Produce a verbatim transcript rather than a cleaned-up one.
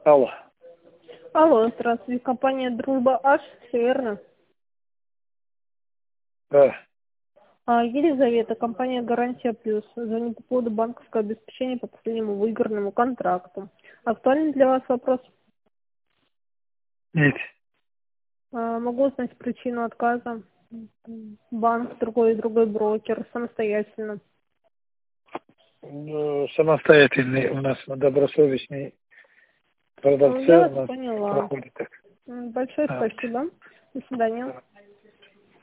Алло. Алло, здравствуйте, компания «Дружба Аш», все верно? Да. А, Елизавета, компания «Гарантия Плюс». Звоню по поводу банковского обеспечения по последнему выигранному контракту. Актуальный для вас вопрос? Нет. А, могу узнать причину отказа? Банк, другой, другой брокер, самостоятельно. Ну, самостоятельный у нас добросовестный Ну, продавцы я у вас нас поняла. проходит так. М, Большое А, спасибо. До свидания.